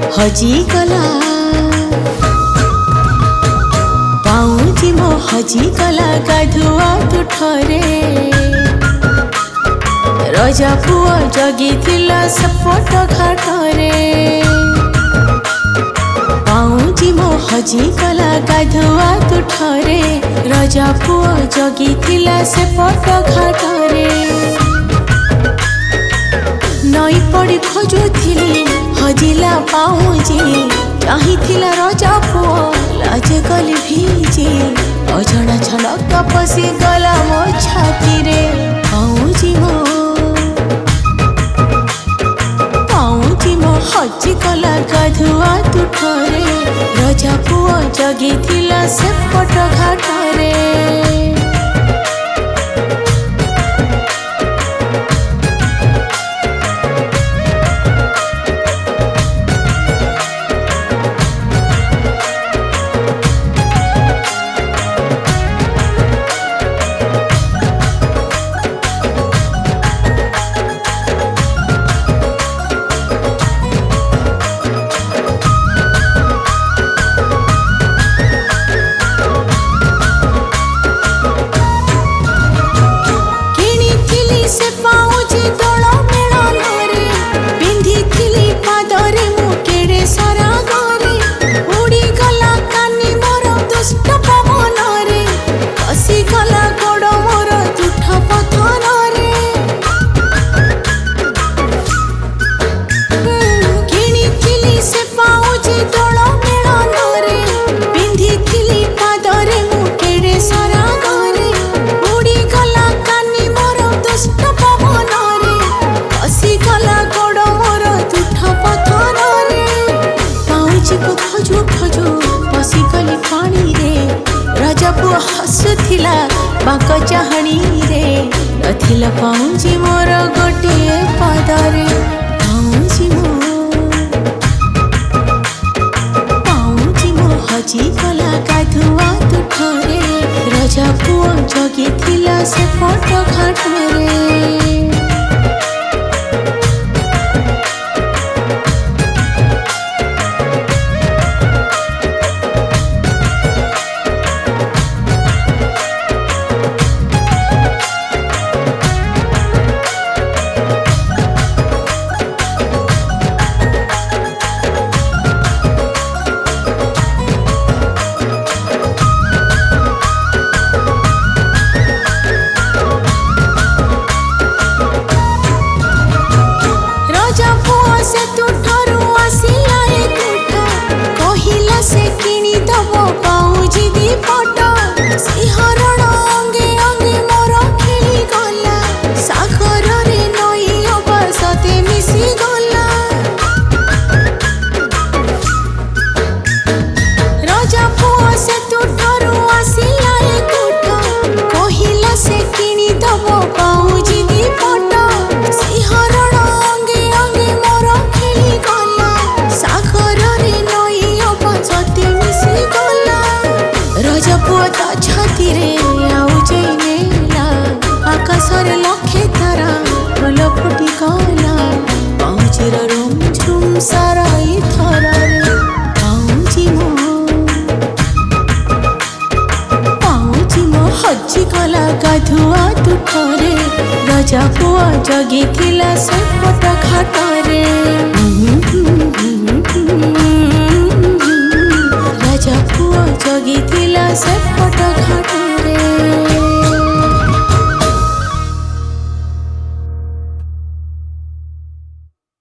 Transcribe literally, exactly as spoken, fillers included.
हजिगला पाउजी मो हजिगला गाधुआ तुठरे रजा पुआ जगिथिला सपट घाटरे पाउजी मो हजिगला गाधुआ तुठरे रजा पुआ जगिथिला सपट घाटरे नई पड़ी खोजुथिली हजिला पाउजी चाहिथिला रजा पुआ लाज गली भीजी अजଣା छलक पसी गला मो छाती रे पाउजी मो पाउजी मो हजिगला गाधुआ तुठरे रजा पुआ जगिथिला सेपट घाटरे खोजू खोजू पसिगली पानी रे रजा पुआ हसुथिला बाक चाहणी रे नथिला पाउजी मोर गोटे पादरे पाउजी मो पाउजी मो हजिगला गाधुआ तुठरे रजा पुआ जगिथिला सेपट घाटरे रजा पुआ ता छाती रे आउजे नेला आकाशर लखे तारा फुल फुटी गला पाउजीर रुम झुम साराई थरा रे पाउजी मो पाउजी मो हजिगला गाधुआ तुठरे रजा पुआ जगिथिला सेपट घाटरे रजा पुआ जगिथिला सेपट